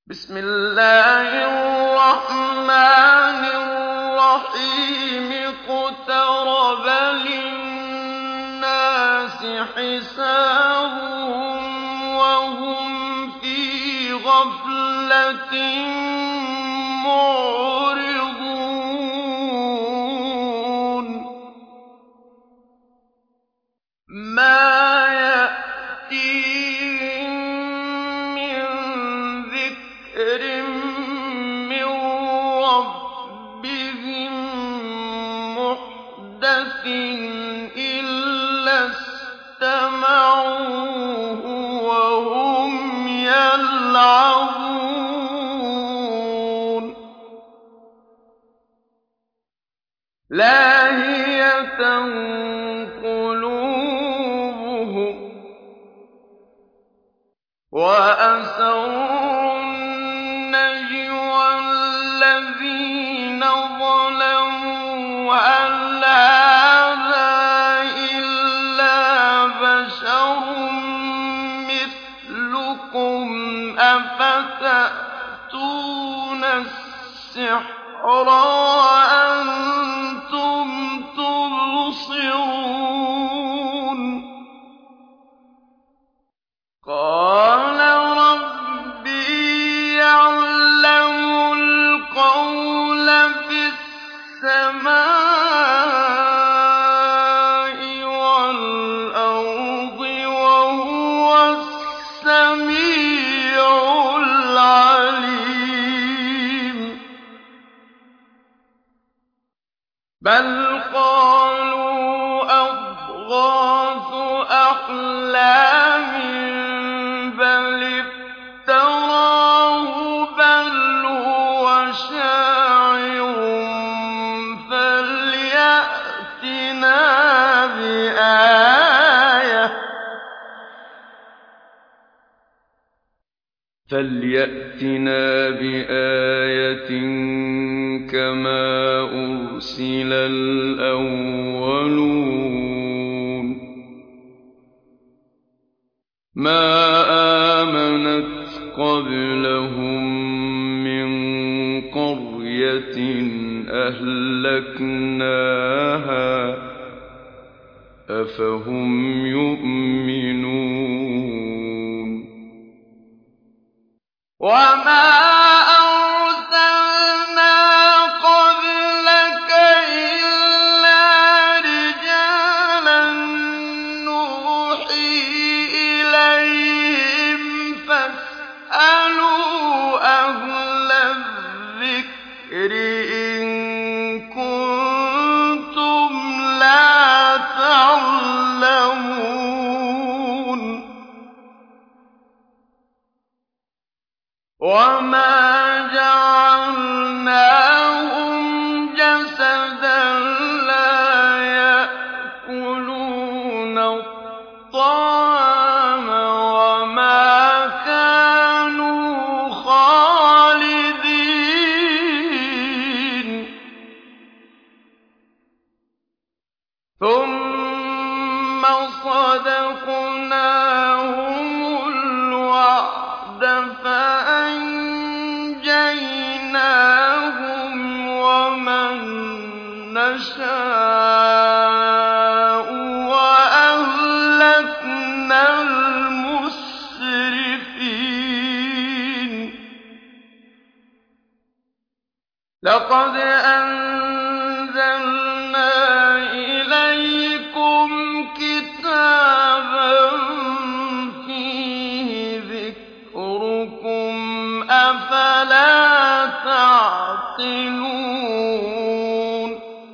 بسم الله الرحمن الرحيم اقترب للناس حسابهم وهم في غفلة معرضون ما يأتيهم من ذكر من ربهم محدث إلا استمعوه وهم يلعبون لاهية قلوبهم وأسروا النجوى الذين ظلموا هل هذا إلا بشر مثلكم أفتأتون السحر وأنتم تبصرون قال ربي يعلم القول في السماء والأرض وهو السميع العليم بل قالوا أضغاث أحلام بل افتراه بل هو شاعر فليأتنا بآية كما أرسل الأولون ما آمنت قبلهم من قرية أهلكناها أفهم يؤمنون وما أرسلنا قبلك إلا رجالا نوحي إليهم فاسألوا أهل الذكر إن كنتم لا تعلمون وما جعلناهم جسدا لا يأكلون الطعام وما كانوا خالدين ثم صدقناهم الوعد فأنجيناهم ومن نشاء وأهلكنا المسرفين لقد أنزلنا إليكم كتابا فيه ذكركم أفلا تعقلون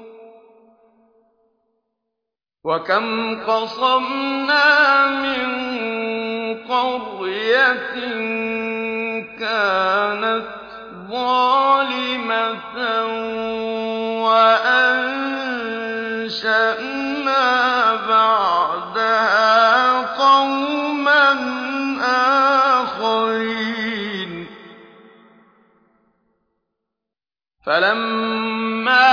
وكم قصمنا من قرية كانت ظالمة وأنشأنا بعدها قوما آخرين فلما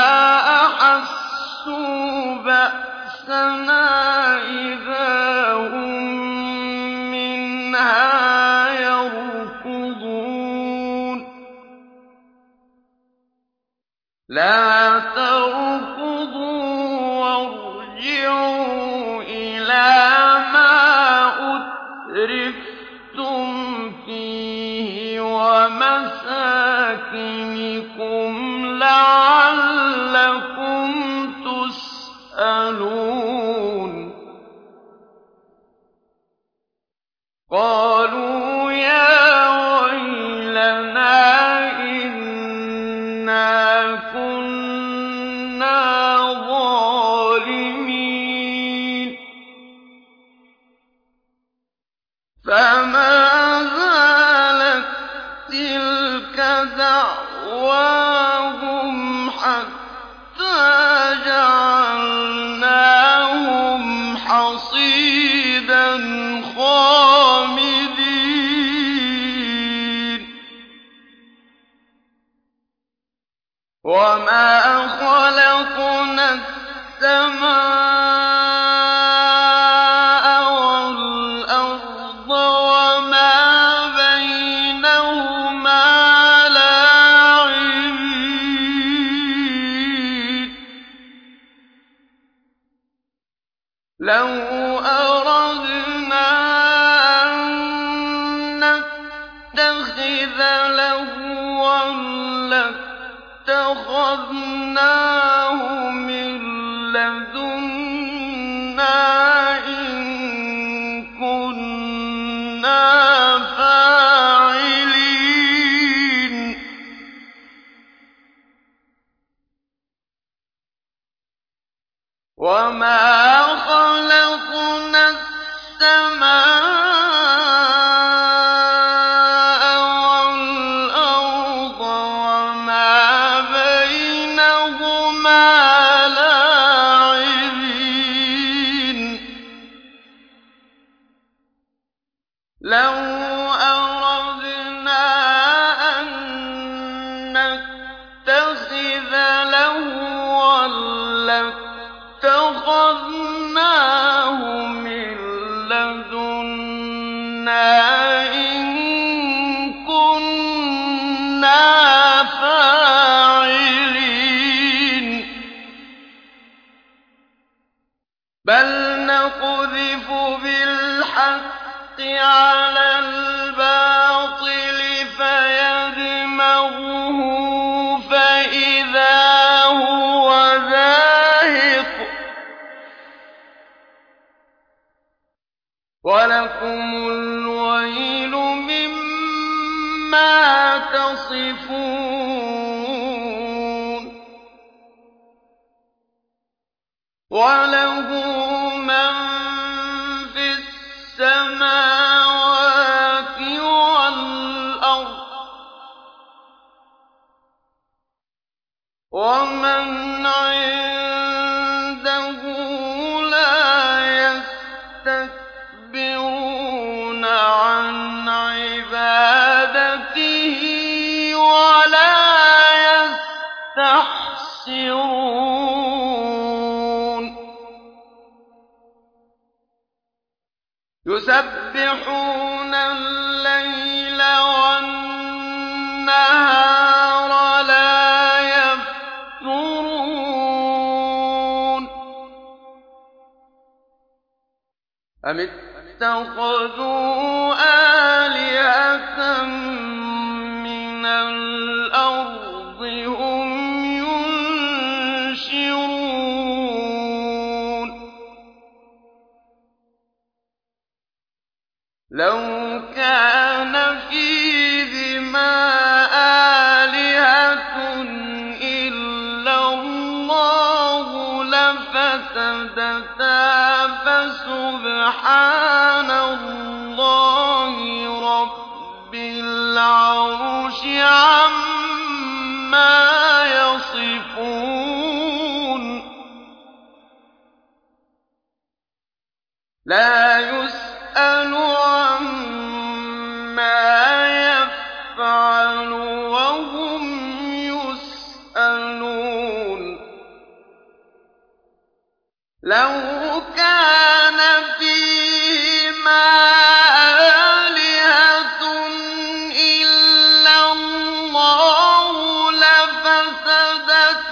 أحسوا بأسنا إذا هم منها يركضون لَا تَرْكُضُوا وَارْجِعُوا إِلَىٰ مَا أُتْرِفْتُمْ فِيهِ وَمَسَاكِنِكُمْ لَعَلَّكُمْ تُسْأَلُونَ قَالُوا يَا وَيْلَنَا إِنَّا كُنَّا ظَالِمِينَ فَمَا زَالَت تِّلْكَ دَعْوَاهُمْ حَتَّىٰ جَعَلْنَاهُمْ حَصِيدًا خَامِدِينَ وَمَا خَلَقْنَا السَّمَاءَ وَالْأَرْضَ وَمَا بَيْنَهُمَا لَاعِبِينَ لَوْ أَرَدْنَا أَن نَّتَّخِذَ لَهْوًا لَّاتَّخَذْنَاهُ مِن لَّدُنَّا إِن كُنَّا فَاعِلِينَ وَمَا خَلَقْنَا السَّمَاءَ وَالْأَرْضَ وَمَا بَيْنَهُمَا لَاعِبِينَ لَوْ أَرَدْنَا أَن نَّتَّخِذَ لَهْوًا لَّاتَّخَذْنَاهُ مِن لَّدُنَّا إِن كُنَّا فَاعِلِينَ بَلْ نَقْذِفُ بِالْحَقِّ عَلَى الْبَاطِلِ فَيَدْمَغُهُ فَإِذَا هُوَ زَاهِقٌ وَلَكُمُ الْوَيْلُ مِمَّا تَصِفُونَ وَلَهُ مَن فِي السَّمَاوَاتِ وَالْأَرْضِ وَمَنْ عِندَهُ لَا يَسْتَكْبِرُونَ عَنْ عِبَادَتِهِ وَلَا يَسْتَحْسِرُونَ يُسَبِّحُونَ اللَّيْلَ وَالنَّهَارَ لَا يَفْتُرُونَ أَمِ اتَّخَذُوا آلِهَةً مِّنَ الْأَرْضِ هُمْ يُنشِرُونَ لَوْ كَانَ فِيهِمَا آلِهَةٌ إِلَّا اللَّهُ لَفَسَدَتَا فَسُبْحَانَ اللَّهِ رَبِّ الْعَرْشِ عَمَّا يَصِفُونَ لَا يُسْأَلُ عَمَّا يَفْعَلُ وَهُمْ يُسْأَلُونَ لَوْ كَانَ فِيهِمَا آلِهَةٌ إِلَّا اللَّهُ لَفَسَدَتَا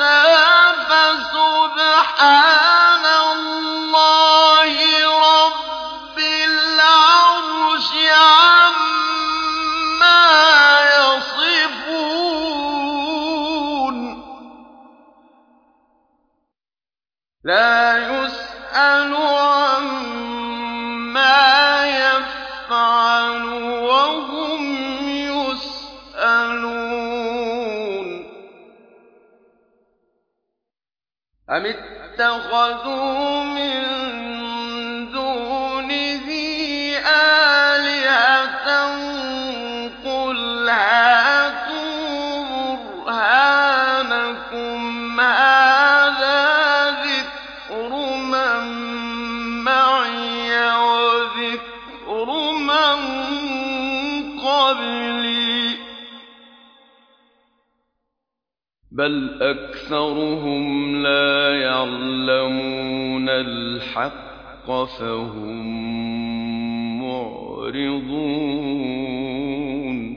أَمِ اتَّخَذُوا مِن دُونِهِ آلِهَةً ۖ قُلْ هَاتُوا بُرْهَانَكُمْ هَٰذَا ذِكْرُ مَن مَّعِيَ وَذِكْرُ مَن قَبْلِي ۗ بَلْ أَكْثَرُهُمْ لَا يَعْلَمُونَ الْحَقَّ فَهُم مُّعْرِضُونَ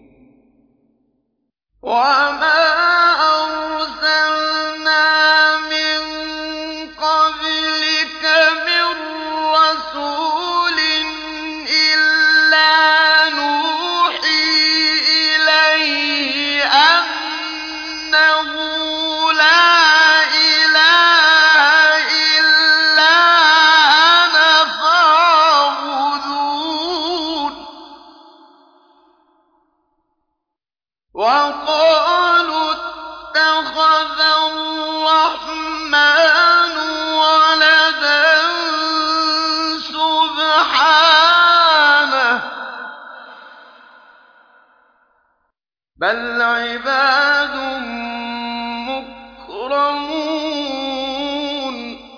وَمَا أَرْسَلْنَا مِن قَبْلِكَ مِن رَّسُولٍ إِلَّا نُوحِي إِلَيْهِ أَنَّهُ لَا إِلَٰهَ إِلَّا أَنَا فَاعْبُدُونِ وَقَالُوا اتَّخَذَ الرَّحْمَٰنُ وَلَدًا سُبْحَانَهُ ۚ بَلْ عِبَادٌ مُّكْرَمُونَ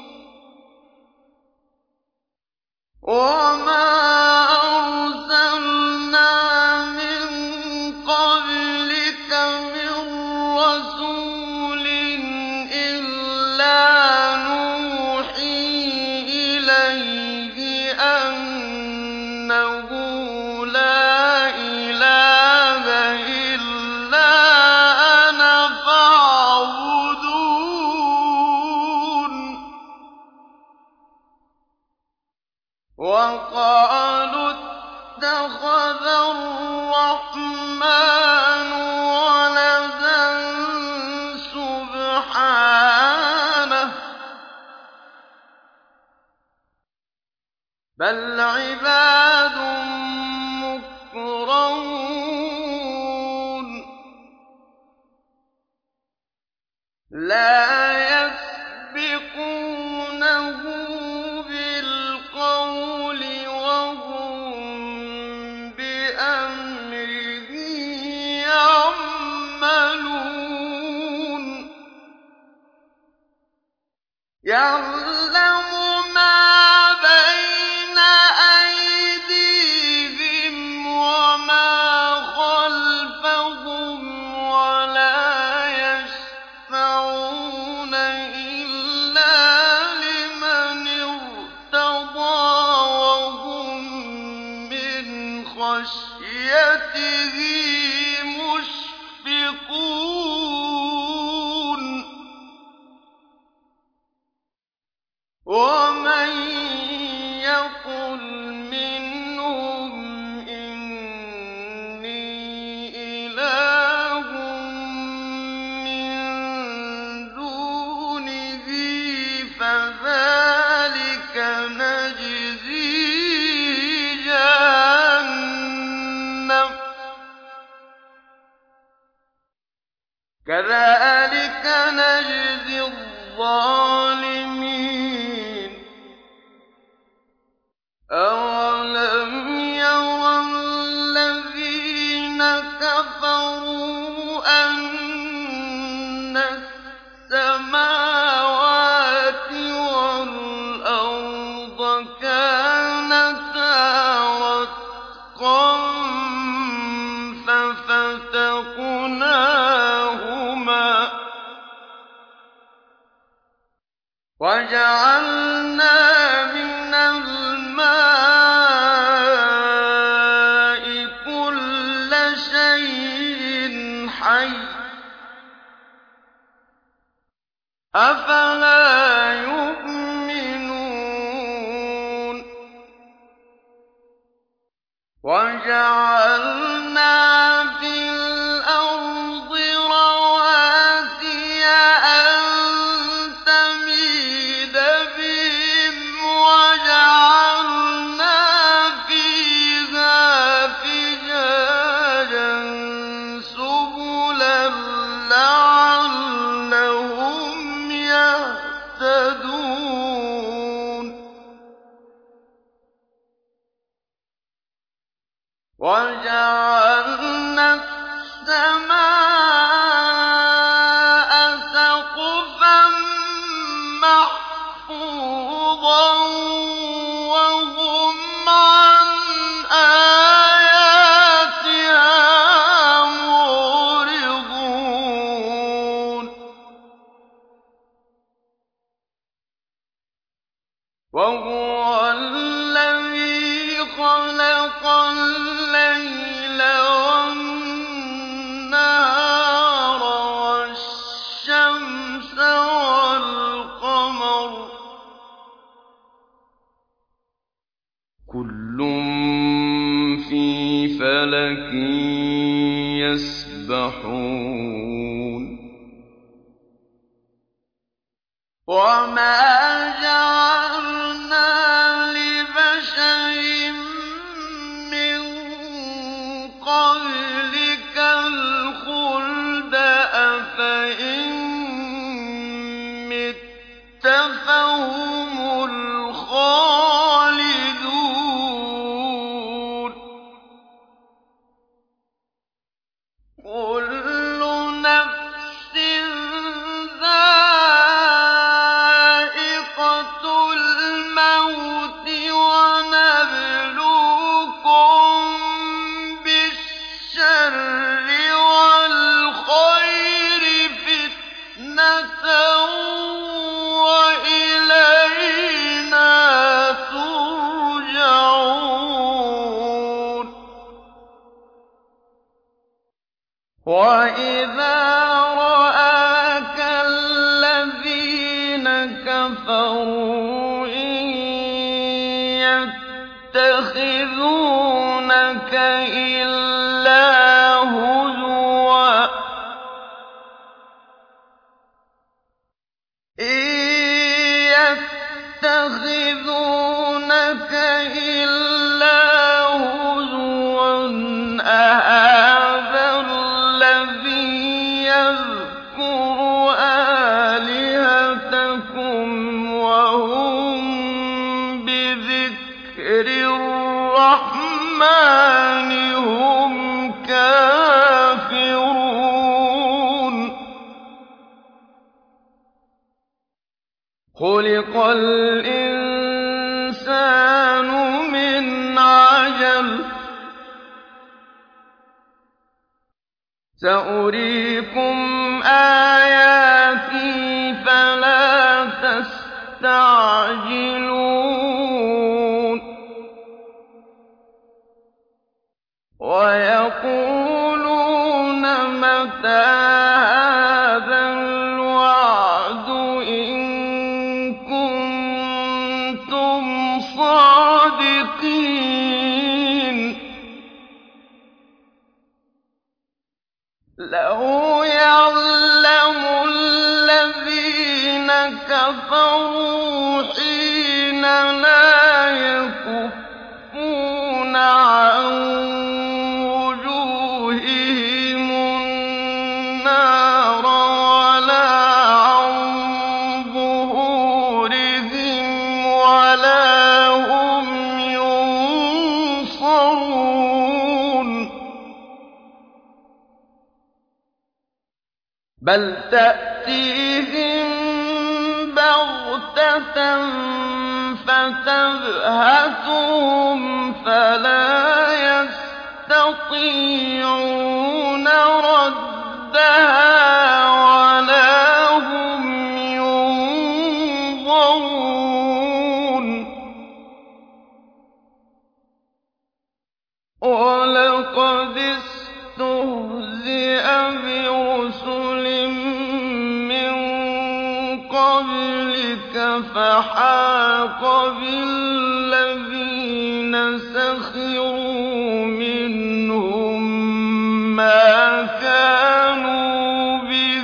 وَمَا أَرْسَلْنَا مِن قَبْلِكَ مِن رَّسُولٍ إِلَّا نُوحِي إِلَيْهِ أَنَّهُ لَا إِلَٰهَ إِلَّا أَنَا فَاعْبُدُونِ وَقَالُوا اتَّخَذَ الرَّحْمَٰنُ وَلَدًا سُبْحَانَهُ ۚ بَلْ عِبَادٌ مُّكْرَمُونَ لَا يَسْبِقُونَهُ بِالْقَوْلِ وَهُم بِأَمْرِهِ يَعْمَلُونَ يَعْلَمُ مَا بَيْنَ أَيْدِيهِمْ وَمَا خَلْفَهُمْ وَلَا يَشْفَعُونَ إِلَّا لِمَنِ ارْتَضَىٰ وَهُم مِّنْ خَشْيَتِهِ مُشْفِقُونَ وَمَن يَقُلْ مِنْهُمْ إِنِّي إِلَٰهٌ مِّن دُونِهِ فَذَٰلِكَ نَجْزِيهِ جَهَنَّمَ ۚ كَذَٰلِكَ نَجْزِي الظَّالِمِينَ أَوَلَمْ يَرَ الَّذِينَ كَفَرُوا أَنَّ السَّمَاوَاتِ وَالْأَرْضَ كَانَتَا رَتْقًا فَفَتَقْنَاهُمَا وَجَعَلْنَا مِنَ الْمَاءِ كُلَّ شَيْءٍ حَيٍّ ۖ أَفَلَا يُؤْمِنُونَ وَجَعَلْنَا فِي الْأَرْضِ رَوَاسِيَ أَن تَمِيدَ بِهِمْ وَجَعَلْنَا فِيهَا فِجَاجًا سُبُلًا لَّعَلَّهُمْ يَهْتَدُونَ السَّمَاءَ سَقْفًا مَّحْفُوظًا وَهُمْ عَنْ آيَاتِهَا مُعْرِضُونَ وَهُوَ الَّذِي خَلَقَ اللَّيْلَ وَالنَّهَارَ وَالشَّمْسَ وَالْقَمَرَ ۖ كُلٌّ فِي فَلَكٍ يَسْبَحُونَ وَمَا جَعَلْنَا لِبَشَرٍ مِّن قَبْلِكَ الْخُلْدَ ۖ أَفَإِن مِّتَّ فَهُمُ الْخَالِدُونَ كُلُّ نَفْسٍ ذَائِقَةُ الْمَوْتِ ۖ وَنَبْلُوكُم بِالشَّرِّ وَالْخَيْرِ فِتْنَةً ۖ وَإِلَيْنَا تُرْجَعُونَ وَإِذَا رَآكَ الَّذِينَ كَفَرُوا إِن يَتَّخِذُونَكَ إِلَّا هُزُوًا أَهَٰذَا الَّذِي يَذْكُرُ آلِهَتَكُمْ وَهُم بِذِكْرِ الرَّحْمَٰنِ هُمْ كَافِرُونَ خُلِقَ الْإِنسَانُ مِنْ عَجَلٍ ۚ سَأُرِيكُمْ آيَاتِي فَلَا تَسْتَعْجِلُونِ وَيَقُولُونَ مَتَىٰ هَٰذَا الْوَعْدُ إِن كُنتُمْ صَادِقِينَ لَوْ يَعْلَمُ الَّذِينَ كَفَرُوا حِينَ لَا يَكُفُّونَ عَن وُجُوهِهِمُ النَّارَ وَلَا عَن ظُهُورِهِمْ وَلَا هُمْ يُنصَرُونَ بَلْ تَأْتِيهِم بَغْتَةً فَتَبْهَتُهُمْ فَلَا يَسْتَطِيعُونَ رَدَّهَا وَلَا هُمْ يُنظَرُونَ وَلَقَدِ اسْتُهْزِئَ بِرُسُلٍ مِّن قَبْلِكَ فَحَاقَ بِالَّذِينَ سَخِرُوا مِنْهُم مَّا كَانُوا بِهِ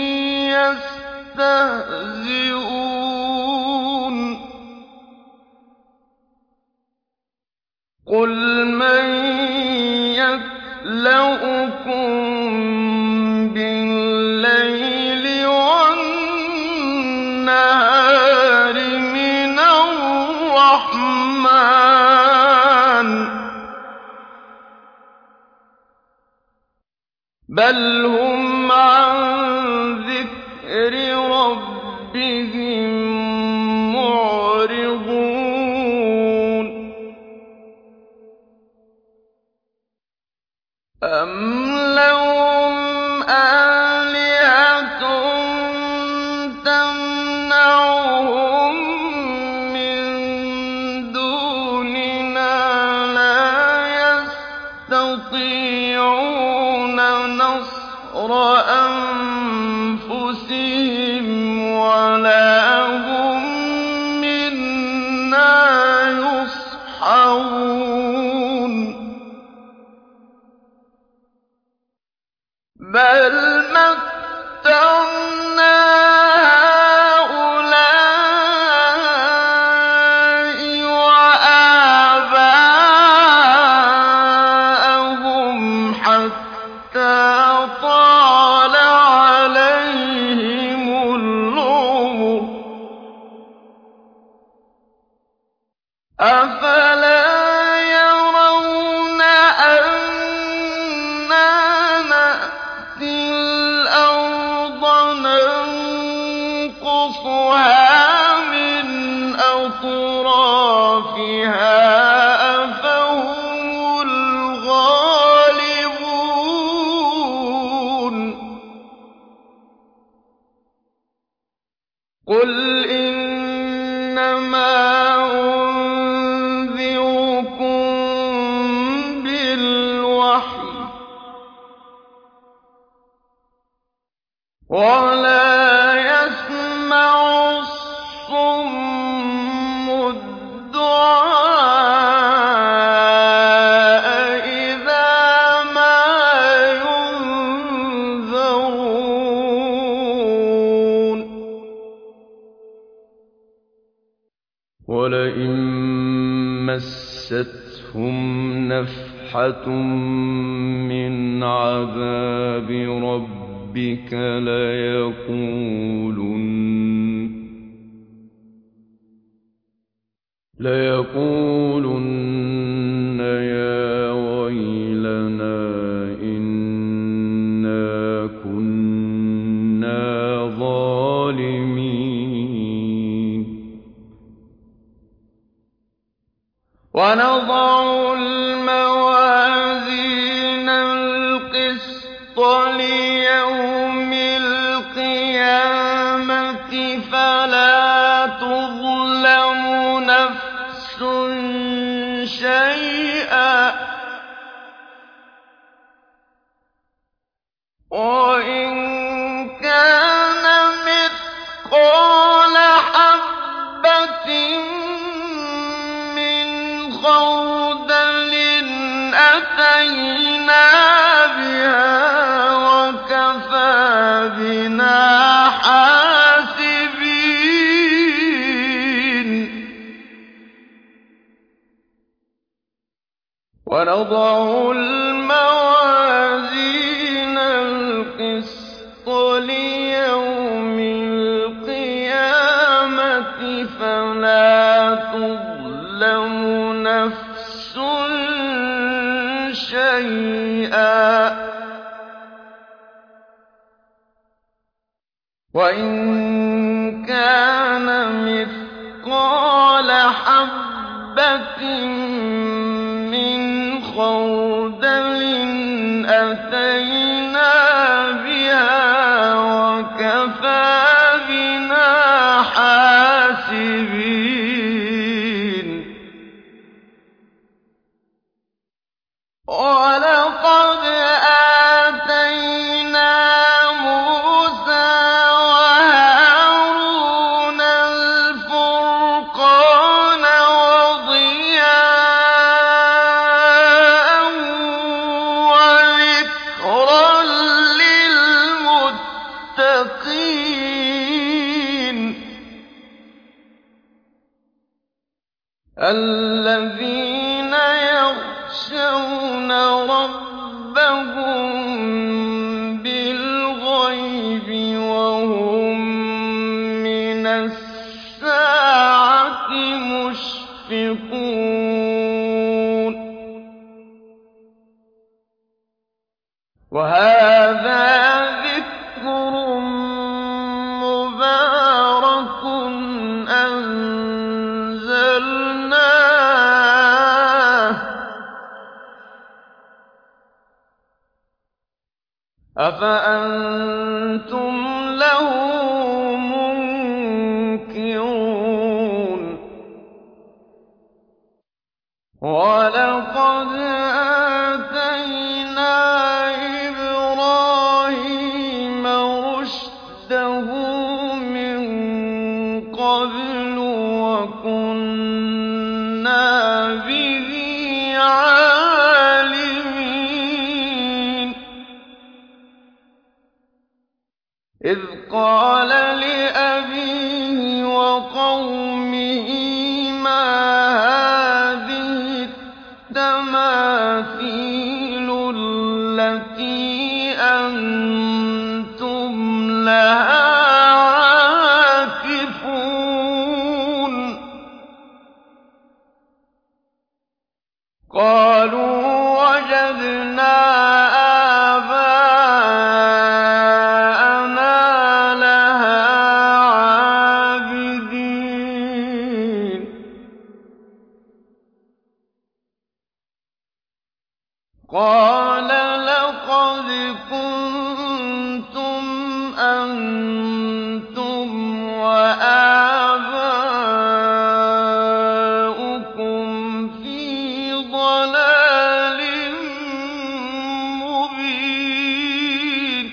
يَسْتَهْزِئُونَ قُلْ مَن يَكْلَؤُكُم بِاللَّيْلِ وَالنَّهَارِ مِنَ الرَّحْمَٰنِ بَلْ هُمْ عَن ذِكْرِ رَبِّهِم مُّعْرِضُونَ أَمْ لَهُمْ آلِهَةٌ تَمْنَعُهُم مِّن دُونِنَا لَا يَسْتَطِيعُونَ نَصْرَ أَنفُسِهِمْ وَلَا هُم مِّنَّا يُصْحَبُونَ بَلْ مَتَّعْنَا هَٰؤُلَاءِ وَآبَاءَهُمْ حَتَّىٰ طَالَ عَلَيْهِمُ الْعُمُرُ ۗ أَفَلَا يَرَوْنَ أَنَّا نَأْتِي الْأَرْضَ نَنقُصُهَا مِنْ أَطْرَافِهَا أَفَهُمُ الْغَالِبُونَ قُلْ إِنَّمَا أُنذِرُكُم بِالْوَحْيِ ۚ وَلَا يَسْمَعُ الصُّمُّ الدُّعَاءَ إِذَا مَا يُنذَرُونَ وَلَئِن مَّسَّتْهُمْ نَفْحَةٌ مِّنْ عَذَابِ رَبِّكَ لَيَقُولُنَّ يَا وَيْلَنَا إِنَّا كُنَّا ظَالِمِينَ وَنَضَعُ الْمَوَازِينَ الْقِسْطَ لِيَوْمِ الْقِيَامَةِ فَلَا تُظْلَمُ نَفْسٌ شَيْئًا ۖ وَإِن كَانَ مِثْقَالَ حَبَّةٍ مِّنْ خَرْدَلٍ أَتَيْنَا بِهَا وَكَفَىٰ بِنَا حَاسِبِينَ وَنَضَعُ الْمَوَازِينَ الْقِسْطَ لِيَوْمِ الْقِيَامَةِ فَلَا تُظْلَمُ نَفْسٌ شَيْئًا ۖ وَإِن كَانَ مِثْقَالَ حَبَّةٍ مِّنْ خَرْدَلٍ أَتَيْنَا بِهَا وَكَفَىٰ بِنَا حَاسِبِينَ وَلَقَدْ آتَيْنَا مُوسَىٰ وَهَارُونَ الْفُرْقَانَ وَضِيَاءً وَذِكْرًا لِّلْمُتَّقِينَ الَّذِينَ يَخْشَوْنَ رَبَّهُم بِالْغَيْبِ وَهُم مِّنَ السَّاعَةِ مُشْفِقُونَ هَٰذَا ذِكْرٌ مُّبَارَكٌ أَنزَلْنَاهُ ۚ أَفَأَنتُمْ لَهُ مُنكِرُونَ وَلَقَدْ آتَيْنَا إِبْرَاهِيمَ رُشْدَهُ مِن قَبْلُ وَكُنَّا بِهِ عَالِمِينَ إِذْ قَالَ لِأَبِيهِ وَقَوْمِهِ مَا هَٰذِهِ التَّمَاثِيلُ الَّتِي أَنتُمْ لَهَا عَاكِفُونَ قَالُوا وَجَدْنَا آبَاءَنَا لَهَا عَابِدِينَ قَالَ لَقَدْ كُنتُمْ أَنتُمْ وَآبَاؤُكُمْ فِي ضَلَالٍ مُّبِينٍ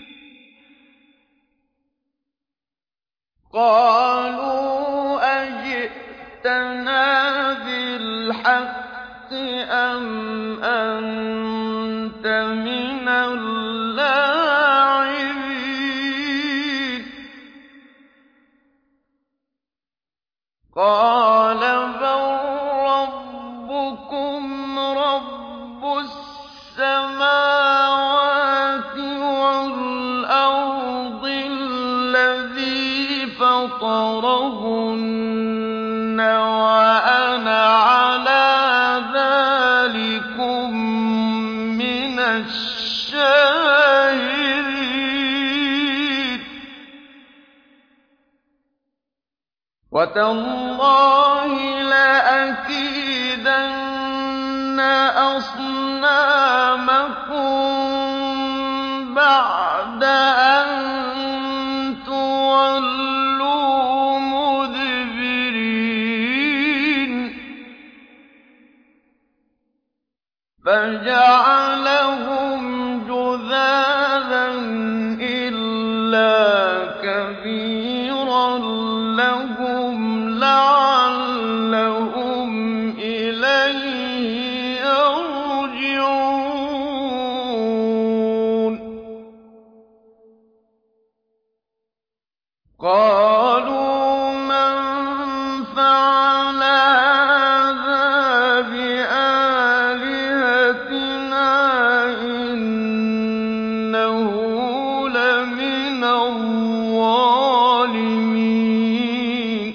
قَالُوا أَجِئْتَنَا بِالْحَقِّ أَمْ أَنتَ مِنَ اللاعبين قَالَ بَل رَّبُّكُمْ رَبُّ السَّمَاوَاتِ وَالْأَرْضِ الَّذِي فَطَرَهُنَّ وَأَنَا عَلَىٰ ذَٰلِكُم مِّنَ الشَّاهِدِينَ وَتَاللَّهِ لَأَكِيدَنَّ أَصْنَامَكُم بَعْدَ أَن تُوَلُّوا مُدْبِرِينَ فَجَعَلَهُمْ جُذَاذًا إِلَّا كَبِيرًا لَّهُمْ لَعَلَّهُمْ إِلَيْهِ يَرْجِعُونَ قَالُوا مَن فَعَلَ هَٰذَا بِآلِهَتِنَا إِنَّهُ لَمِنَ الظَّالِمِينَ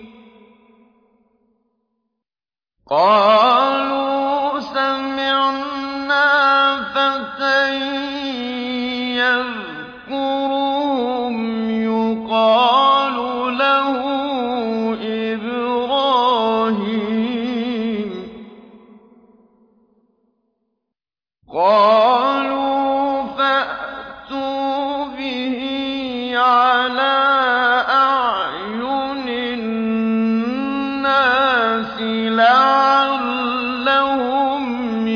قَالُوا سَمِعْنَا فَتًى يَذْكُرُهُمْ يُقَالُ لَهُ إِبْرَاهِيمُ قَالُوا فَأْتُوا بِهِ عَلَىٰ أَعْيُنِ النَّاسِ لَعَلَّهُمْ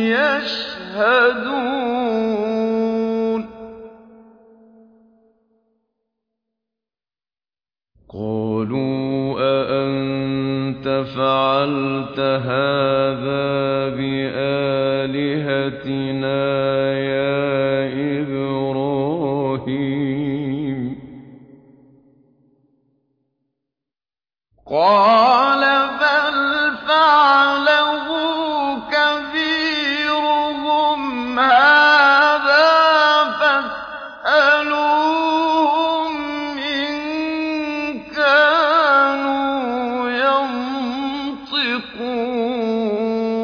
يَشْهَدُونَ قَالُوا أَأَنتَ فَعَلْتَ هَٰذَا بِآلِهَتِنَا يَا إِبْرَاهِيمُ قَالَ بَلْ فَعَلَهُ كَبِيرُهُمْ هَٰذَا فَاسْأَلُوهُمْ إِن كَانُوا يَنطِقُونَ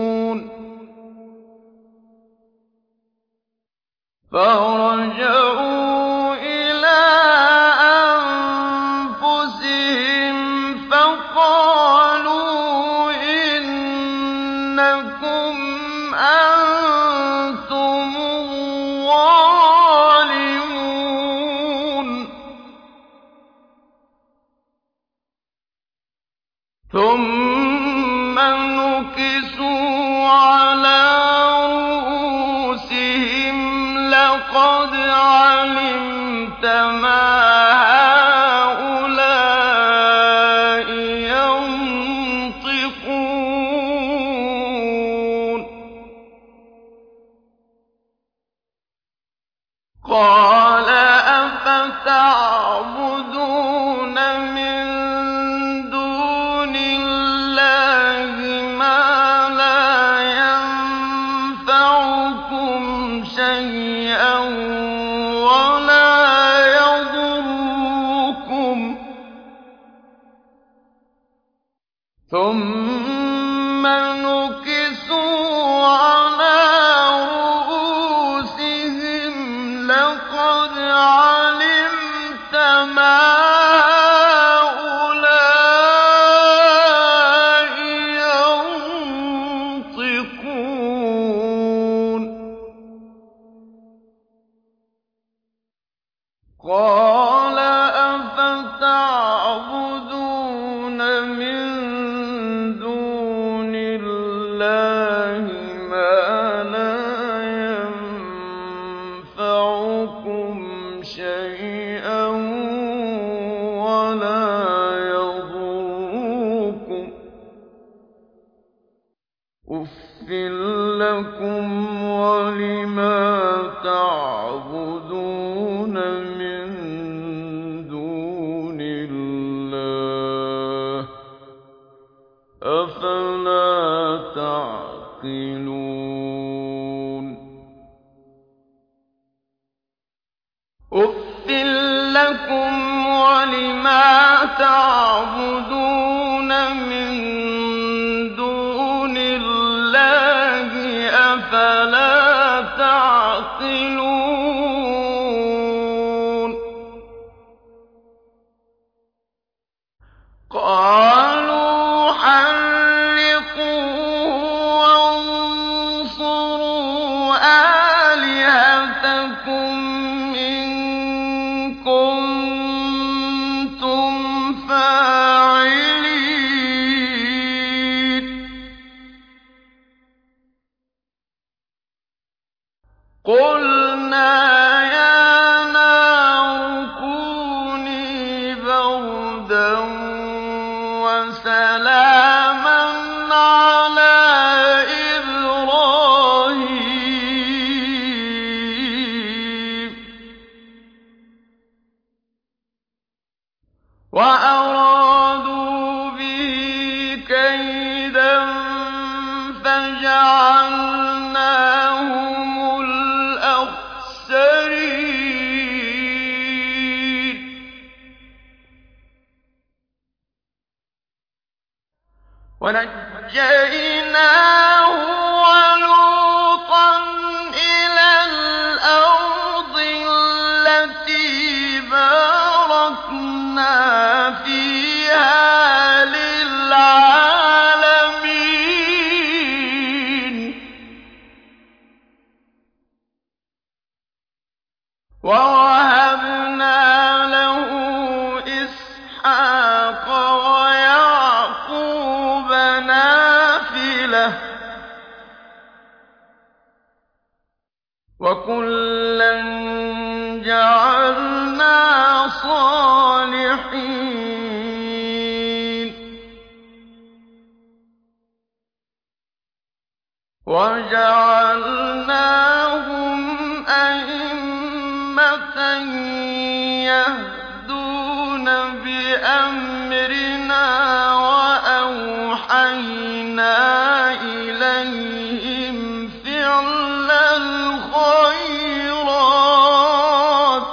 ثم نكسوا على رؤوسهم لقد علمت ما هؤلاء ينطقون قال أفتعبدون من دون الله ما لا ينفعكم شيئا ولا يضركم ثم نكسوا على رؤوسهم لقد علمت ما هؤلاء ينطقون قال أفتعبدون من دون الله ما لا ينفعكم شيئا ولا يضركم أُفٍّ لكم ولما تعبدون من دون الله أفلا تعقلون أُفٍّ لكم ولما تعبدون من دون الله أفلا تعقلون قالوا حرقوه وانصروا آلهتكم إن كنتم فاعلين قلنا يا نار كوني بردا وسلاما على إبراهيم وأرادوا به كيدا فجعلناهم الأخسرين ونجيناه ولوطا إلى الأرض التي باركنا فيها للعالمين ووهبنا له إسحاق ويعقوب نافلة وكلا جعلنا صالحين وجعلناهم أئمة يهدون بأمرنا وأوحينا إليهم فعل الخيرات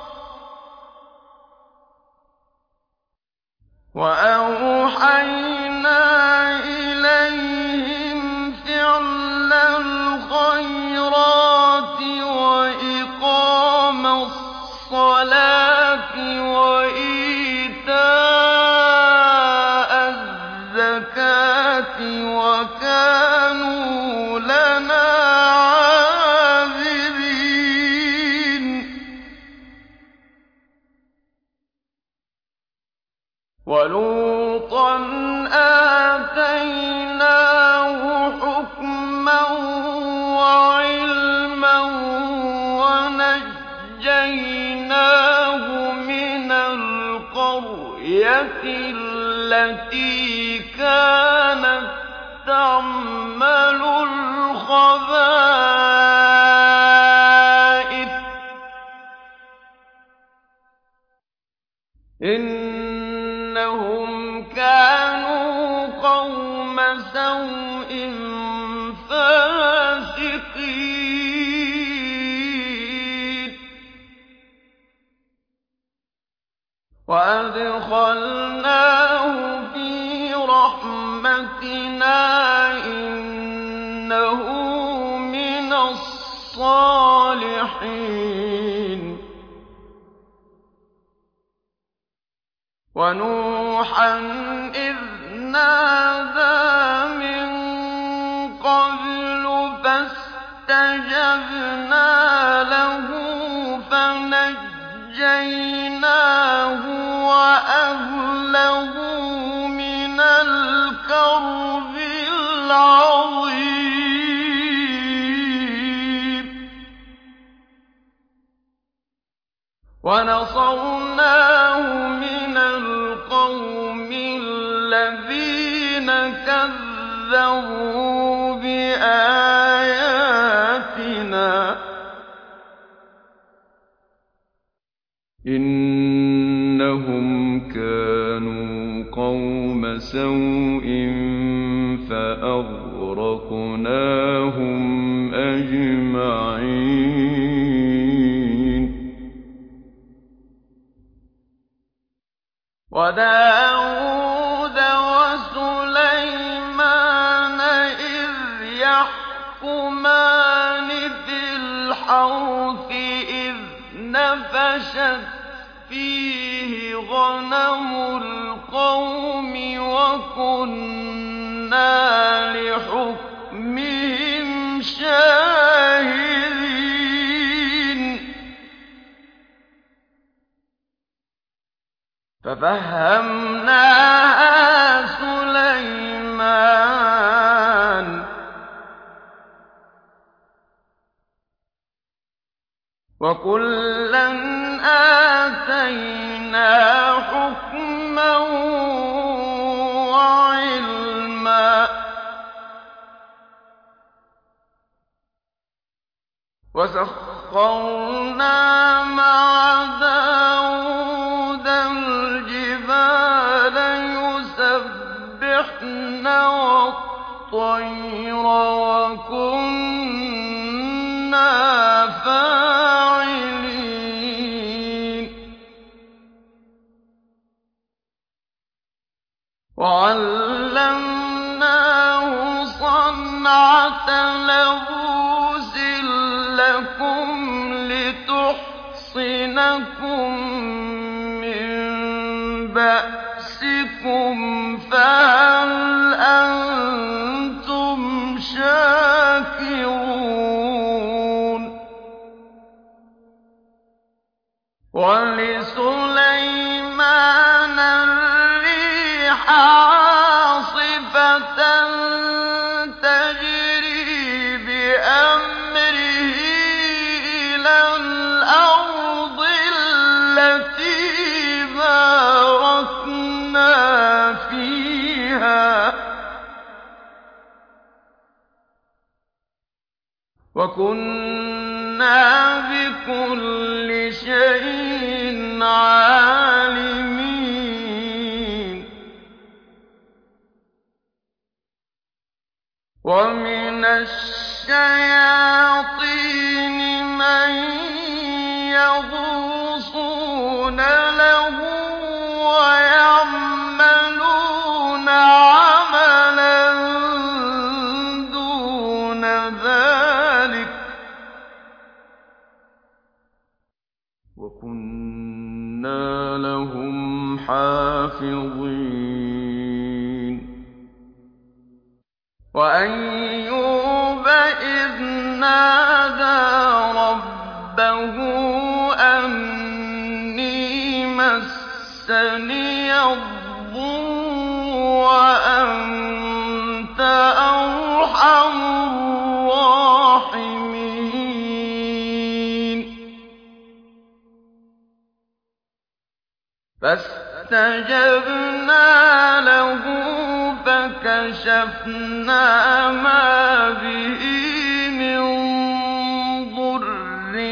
وإقام الصلاة وإيتاء الزكاة وكانوا لنا عابدين ولوطا فَنَجَّيْنَاهُ مِنَ الْقَرْيَةِ الَّتِي كَانَتْ تَعْمَلُ الْخَبَائِثَ ۗ إِنَّهُمْ كَانُوا قَوْمَ سَوْءٍ فَاسِقِينَ وَأَدْخَلْنَاهُ فِي رَحْمَتِنَا ۖ إِنَّهُ مِنَ الصَّالِحِينَ وَنُوحًا إِذْ نَادَىٰ مِن قَبْلُ فَاسْتَجَبْنَا لَهُ فَنَجَّيْنَاهُ وَأَهْلَهُ مِنَ الْكَرْبِ الْعَظِيمِ وَنَصَرْنَاهُ مِنَ الْقَوْمِ الَّذِينَ كَذَّبُوا بِآيَاتِنَا ۚ إِنَّهُمْ كَانُوا قَوْمَ سَوْءٍ فَأَغْرَقْنَاهُمْ أَجْمَعِينَ وَدَاوُودَ وَسُلَيْمَانَ إِذْ يَحْكُمَانِ فِي الْحَرْثِ إِذْ نَفَشَتْ فِيهِ غَنَمُ الْقَوْمِ وَكُنَّا لِحُكْمِهِمْ شَاهِدِينَ فَفَهَّمْنَاهَا سُلَيْمَانَ ۚ وَكُلًّا آتَيْنَا حُكْمًا وَعِلْمًا ۚ وَسَخَّرْنَا مَعَ دَاوُودَ الْجِبَالَ يُسَبِّحْنَ وَالطَّيْرَ وَكُنَّا فَاعِلِينَ وَعَلَّمْنَاهُ صَنْعَةَ لَبُوسٍ لَّكُمْ لِتُحْصِنَكُم مِّن بَأْسِكُمْ ۖ فَهَلْ أَنتُمْ شَاكِرُونَ وَلِسُلَيْمَانَ الرِّيحَ عَاصِفَةً تَجْرِي بِأَمْرِهِ إِلَى الْأَرْضِ الَّتِي بَارَكْنَا فِيهَا ۚ وَكُنَّا بِكُلِّ شَيْءٍ عَالِمِينَ وَمِنَ الشَّيَاطِينِ مَن يَغُوصُونَ لَهُ وَيَعْمَلُونَ عَمَلًا دُونَ ذَٰلِكَ ۖ وَكُنَّا لَهُمْ حَافِظِينَ وَأَيُّوبَ إِذْ نَادَىٰ رَبَّهُ أَنِّي مَسَّنِيَ الضُّرُّ وَأَنتَ أَرْحَمُ الرَّاحِمِينَ فاستجبنا له فكشفنا ما به من ضر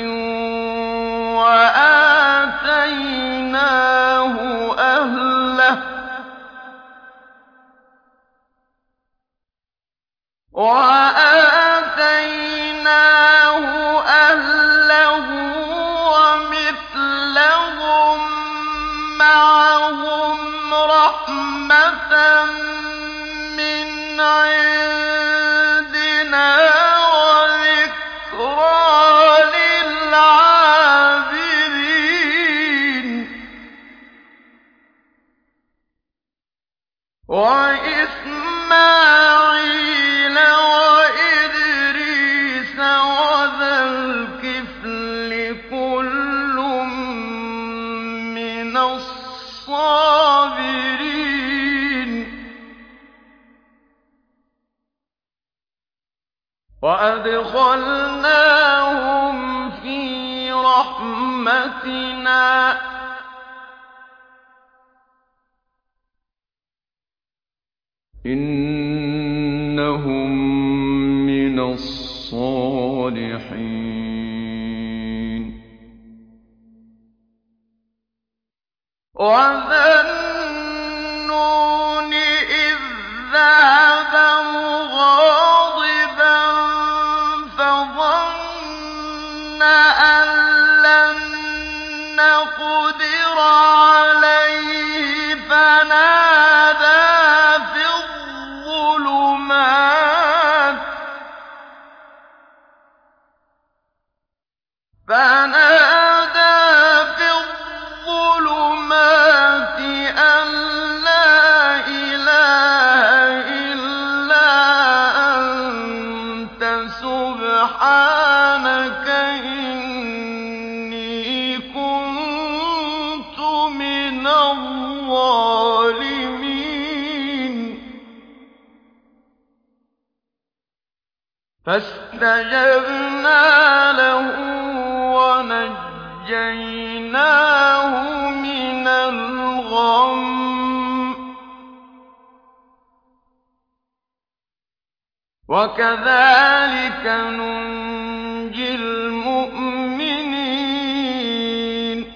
وآتيناه أهله ومثلهم معهم رحمة من عندنا وذكرى للعابدين وإسماعيل وإدريس وذا الكفل كل من الصابرين وأدخلناهم في رحمتنا إنهم من الصالحين وذا النون إذ ذهب مغاضبا فظن أن لن نقدر عليه فنادى في الظلمات أن لا إله إلا أنت سبحانك إني كنت من الظالمين فاستجبنا له ونجيناه من الغم وكذلك ننجي المؤمنين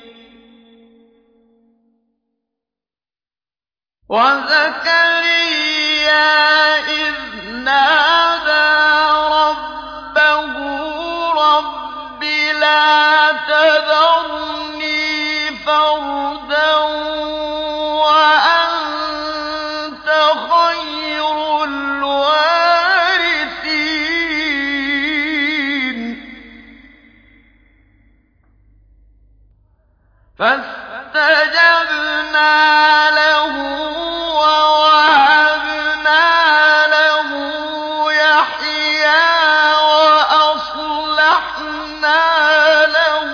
وزكريا إذ نادى ربه رب لا تذرني فردا وأنت خير الوارثين فاستجبنا له ووهبنا له يحيى وأصلحنا له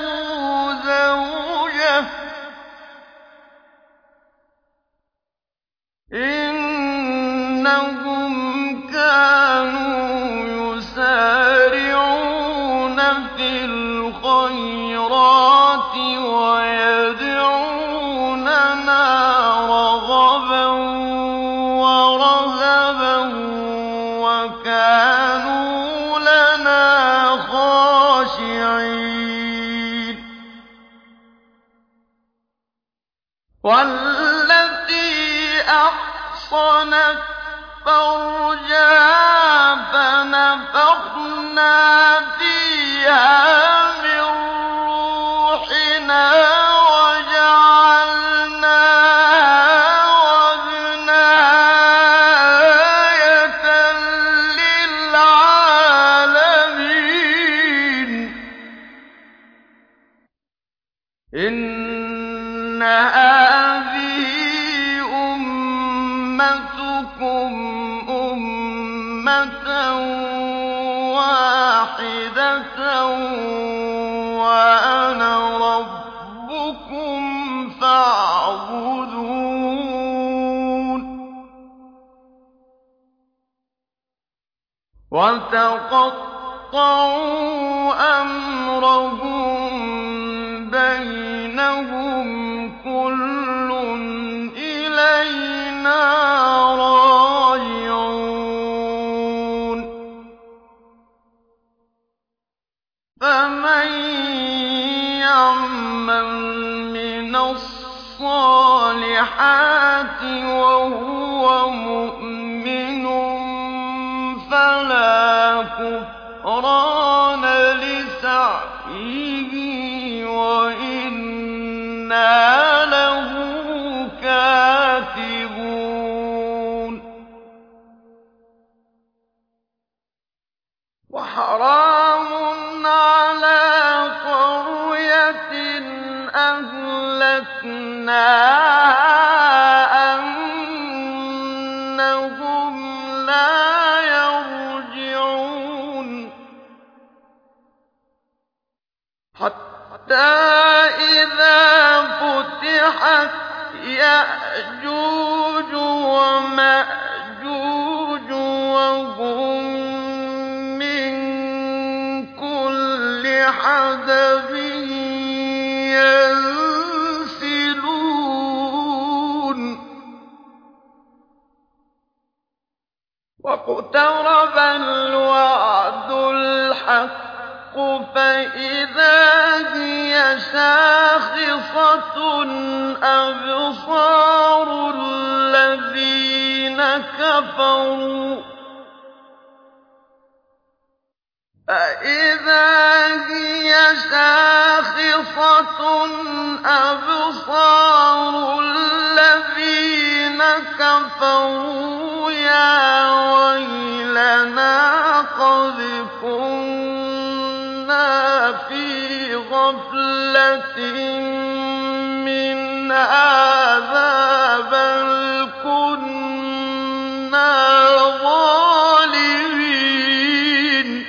زوجه إنهم كانوا يسارعون في الخيرات ويدعوننا رغبا ورهبا وكانوا لنا خاشعين والتي أحصنت فرجها فنفخنا فيها من روحنا وجعلناها وابنها آية للعالمين إن هذه أمتكم أمة واحدة وأنا ربكم فاعبدون وتقطعوا أمرهم بينهم كل الصَّالِحَاتِ وَهُوَ مُؤْمِنٌ فَلَا كُفْرَانَ لِسَعْيِهِ وَإِنَّا لَهُ كَاتِبُونَ وَحَرَامٌ عَلَىٰ قَرْيَةٍ أَهْلَكْنَاهَا أَنَّهُمْ لَا يَرْجِعُونَ حَتَّىٰ إِذَا فُتِحَتْ يَأْجُوجُ وَمَأْجُوجُ وَهُم مِّن كُلِّ حَدَبٍ يَنسِلُونَ وَاقْتَرَبَ الْوَعْدُ الْحَقُّ فَإِذَا هِيَ شَاخِصَةٌ أَبْصَارُ الَّذِينَ كَفَرُوا يَا وَيْلَنَا قَدْ كُنَّا فِي غَفْلَةٍ مِّنْ هَٰذَا بَلْ كُنَّا ظَالِمِينَ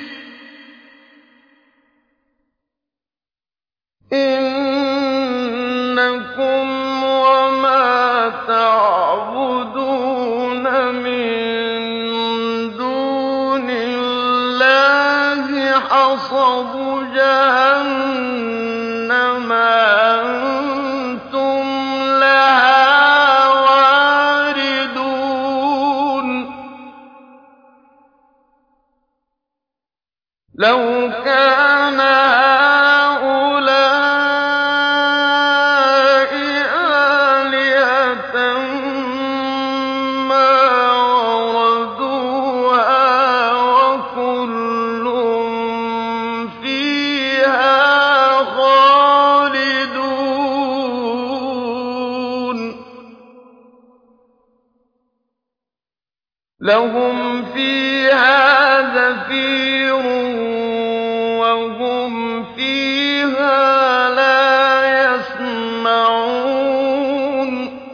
إِنَّكُمْ وَمَا تَعْبُدُونَ مِن دُونِ اللَّهِ حَصَبُ جَهَنَّمَ أَنتُمْ لَهَا وَارِدُونَ لَوْ كَانَ هَٰؤُلَاءِ آلِهَةً مَّا وَرَدُوهَا وَكُلٌّ فِيهَا خَالِدُونَ لَهُمْ فِيهَا زَفِيرٌ وَهُمْ فِيهَا لَا يَسْمَعُونَ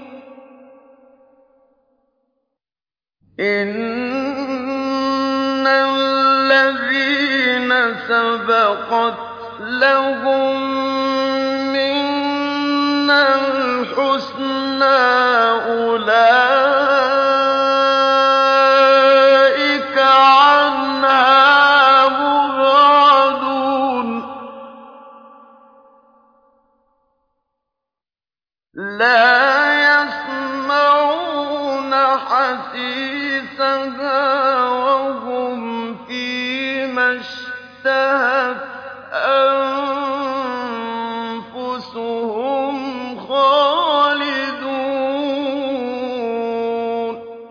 إِنَّ الَّذِينَ سَبَقَتْ لَهُم مِّنَّا الْحُسْنَىٰ أُولَٰئِكَ عَنْهَا مُبْعَدُونَ لَا يَسْمَعُونَ حَسِيسَهَا وَهُمْ فِيمَا اشْتَهَتْ أَنفُسُهُمْ خَالِدُونَ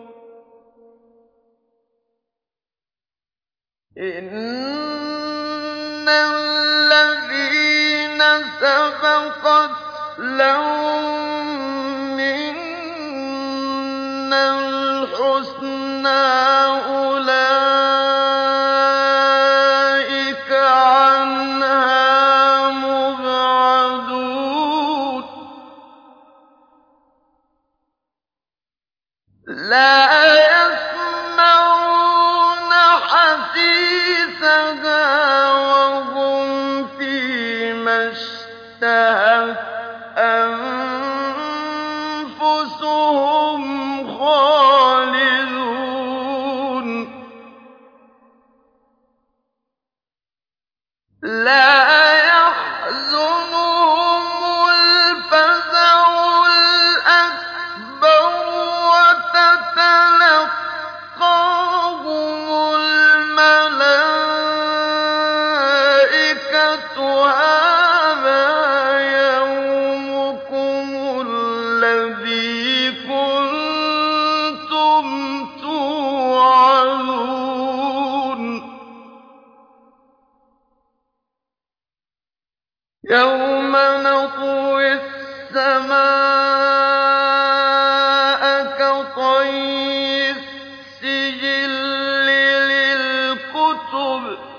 إِنَّ الَّذِينَ سَبَقَتْ لَهُم مِّنَّا الْحُسْنَىٰ أُولَٰئِكَ عَنْهَا مُبْعَدُونَ لَا يَسْمَعُونَ حَسِيسَهَا وَهُمْ فِيمَا اشْتَهَتْ أَنفُسُهُمْ خَالِدُونَ لَا يَحْزُنُهُمُ الْفَزَعُ الْأَكْبَرُ وَتَتَلَقَّاهُمُ الْمَلَائِكَةُ هَٰذَا يَوْمُكُمُ السَّمَاءَ كَطَيِّ السِّجِلِّ لِلْكُتُبِ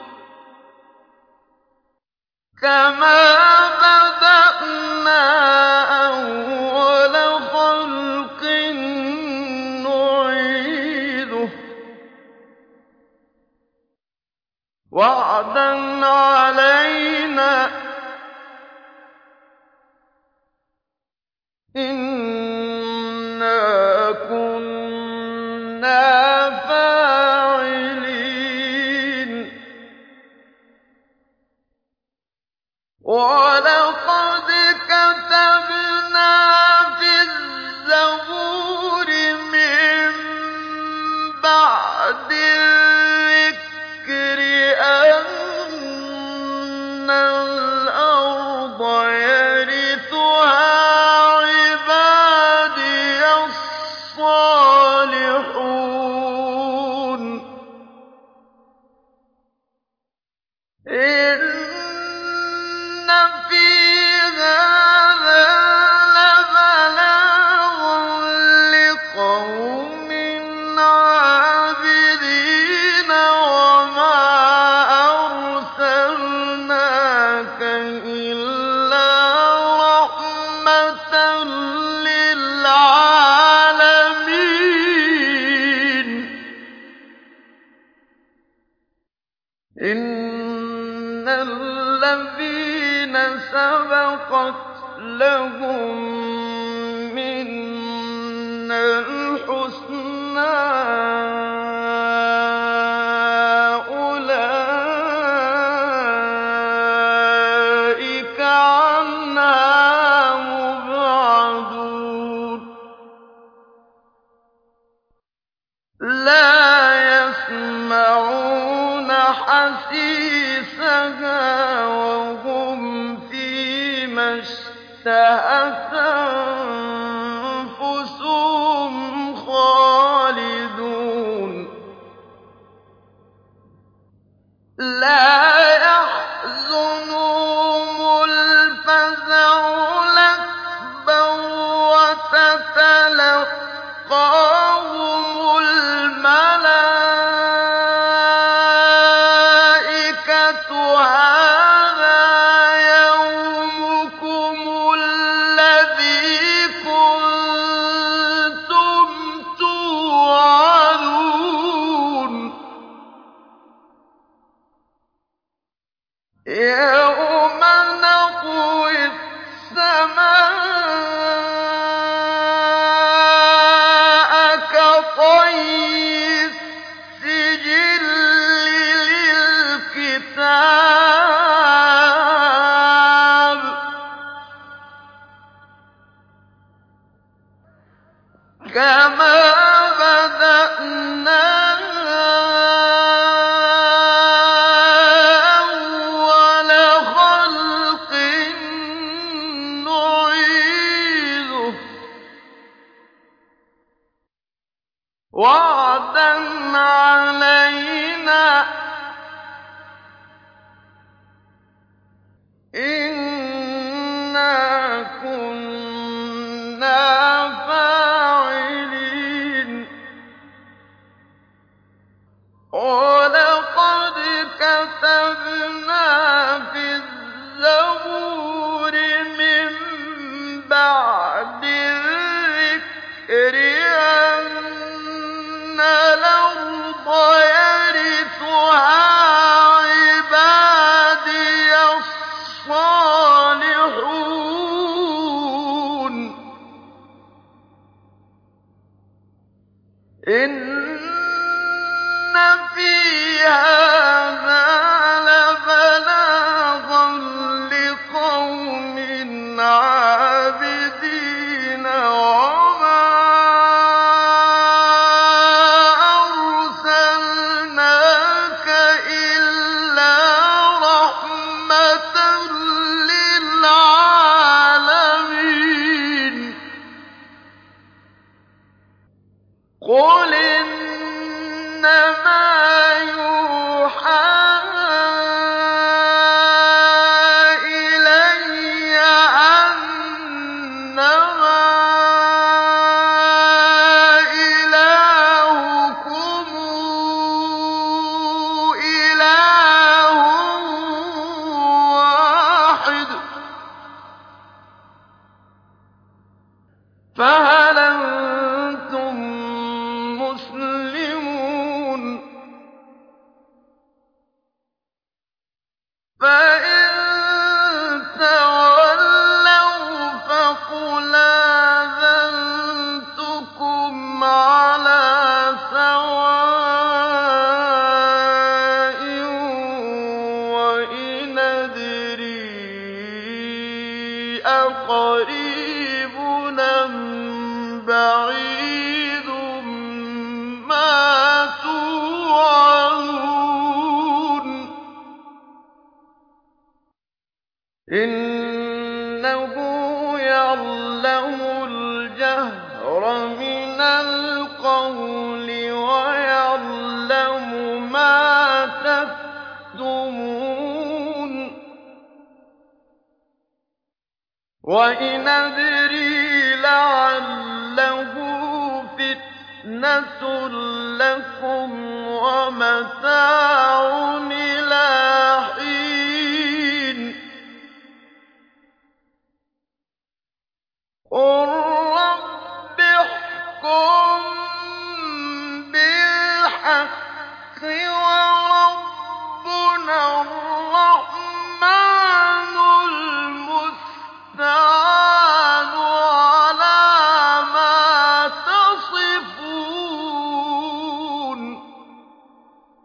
كَمَا بَدَأْنَا أَوَّلَ خَلْقٍ نُّعِيدُهُ ۚ وَعْدًا عَلَيْنَا ۚ إِنَّا كُنَّا فَاعِلِينَ وَلَقَدْ كَتَبْنَا فِي الزَّبُورِ مِن بَعْدِ الذِّكْرِ أَنَّ الْأَرْضَ يَرِثُهَا عِبَادِيَ الصَّالِحُونَ إِنَّ فِي هَٰذَا لَبَلَاغًا لِّقَوْمٍ عَابِدِينَ وَمَا أَرْسَلْنَاكَ إِلَّا رَحْمَةً لِّلْعَالَمِينَ إِنَّ الَّذِينَ سَبَقَتْ لَهُم مِّنَّا الْحُسْنَىٰ أُولَٰئِكَ عَنْهَا مُبْعَدُونَ لَا يَسْمَعُونَ حَسِيسَهَا وَهُمْ فِيمَا اشْتَهَتْ أَنفُسُهُمْ خَالِدُونَ لَا يَحْزُنُهُمُ الْفَزَعُ الْأَكْبَرُ وَتَتَلَقَّاهُمُ الْمَلَائِكَةُ هَٰذَا يَوْمُكُمُ الَّذِي كُنتُمْ تُوعَدُونَ يَوْمَ نَطْوِي السَّمَاءَ كَطَيِّ السِّجِلِّ لِلْكِتَابِ كَمَا بَدَأْنَا أَوَّلَ خَلْقٍ نُّعِيدُهُ ۚ وَعْدًا عَلَيْنَا ۚ إِنَّا كُنَّا فَاعِلِينَ وَلَقَدْ كَتَبْنَا فِي الزَّبُورِ مِن بَعْدِ الذِّكْرِ أَنَّ الْأَرْضَ يَرِثُهَا عِبَادِيَ الصَّالِحُونَ إِنَّ فِي هَٰذَا لَبَلَاغًا لِّقَوْمٍ عَابِدِينَ وَمَا أَرْسَلْنَاكَ إِلَّا رَحْمَةً لِّلْعَالَمِينَ قُلْ إِنَّمَا يُوحَىٰ إِلَيَّ أَنَّمَا فَهَلْ أَنتُم مُّسْلِمُونَ فَإِن تَوَلَّوْا فَقُلْ آذَنتُكُمْ عَلَىٰ سَوَاءٍ وَإِنْ أَدْرِي أَقَرِيبٌ أَم بَعِيدٌ مَّا تُوعَدُونَ إِنَّهُ يَعْلَمُ الْجَهْرَ مِنَ الْقَوْلِ وَيَعْلَمُ مَا تَكْتُمُونَ وَإِنْ أَدْرِي لَعَلَّهُ فِتْنَةٌ لَّكُمْ وَمَتَاعٌ إِلَىٰ حِينٍ قُل رَّبِّ احْكُم بِالْحَقِّ